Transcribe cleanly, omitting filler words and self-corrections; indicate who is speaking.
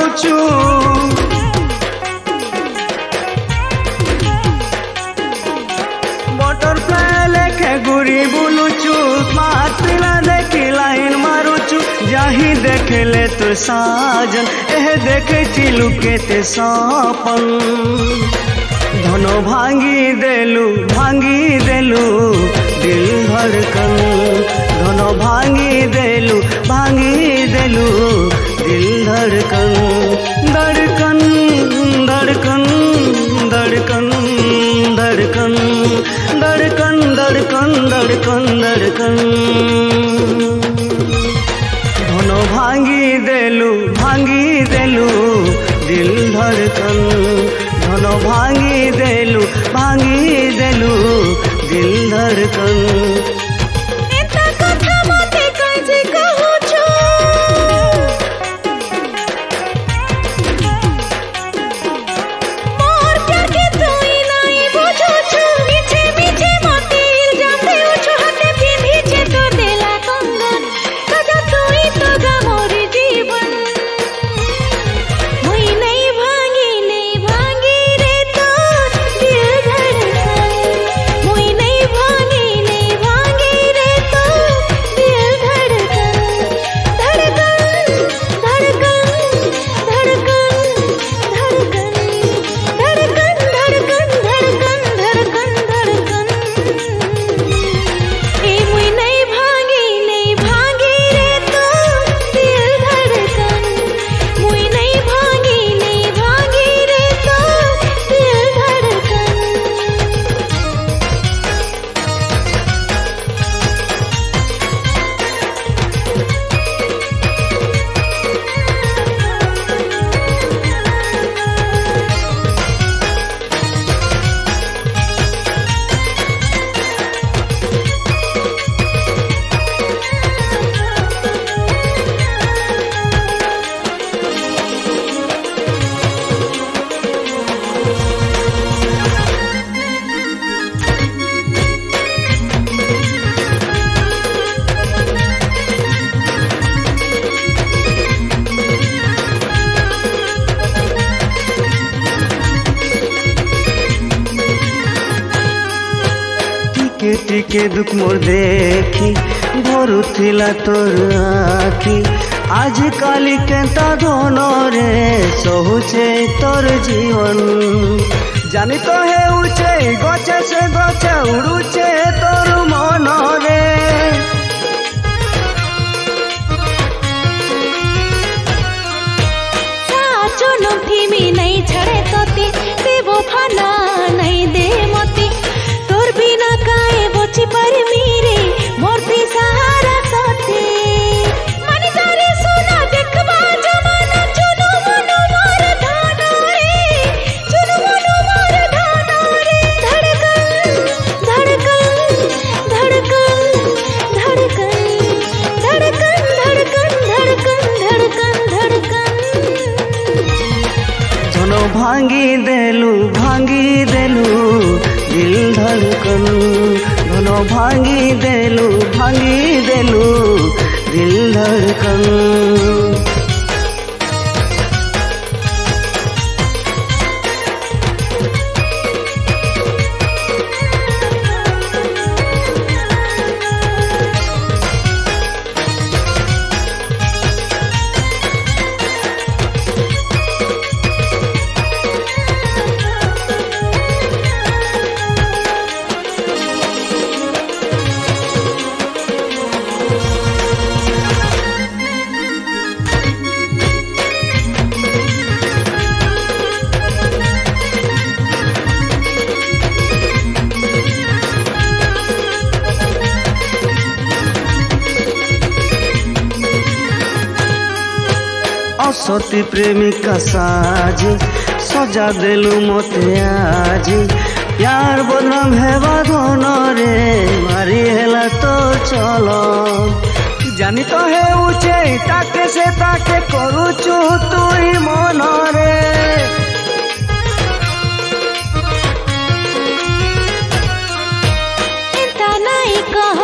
Speaker 1: ମାରୁଛୁ। Butterfly ଲେଖେ ଘୁରି ବୁଲୁଛୁ, smart ପିଲା ଦେଖି ଲାଇନ୍ ମାରୁଛୁ। ଯାହି ଦେଖିଲେ ତୁ ସାଜନ, ଦେଖିଥିଲୁ କେତେ ସପନ। ଧନ ଭାଙ୍ଗି ଦେଲୁ ଦିଲ ଧଡ଼କନ। ଧନ ଭାଙ୍ଗି ଦେଲୁ ଦିଲ ଧଡ଼କନ। ଧଡ଼କନ ଧଡ଼କନ ଧଡ଼କନ ଧଡ଼କन धड़कन धड़कन धड़कन धड़कन। धन भांगी देलु दिल धड़कन। धन भांगी देलु दिल धड़कन। टिके दुख मोर देखी भरुथिला तोर आखी। आज काली केंता धन रे सहुचे तोर जीवन। जानी तो हे उचे गचे से गचे उड़ुचे तोर मन रे।
Speaker 2: साचो नोठी में नहीं छड़े तोते बेवफा ना नहीं दे मोती। तोर बिना काए बोची पर मेरे मोरती सहारा साथे। मन जारे सुना देखबा जमाना चुनु मनु मोर धाना रे। चुनु मनु मोर धाना रे। धड़कन धड़कन धड़कन धड़कन धड़कन धड़कन धड़कन धड़कन धड़कन।
Speaker 1: धन भांगी देलु दिल धड़कन। धन भांगी देलु दिल धड़कन। असती प्रेमिका साजी सजा देलु मते आजी। प्यार बदनाम हेबा धन रे मारी हेला तो चलो। जानी तो हे उचे ताके से ताके करुचु तुई मन रे।
Speaker 2: एता नहीं कह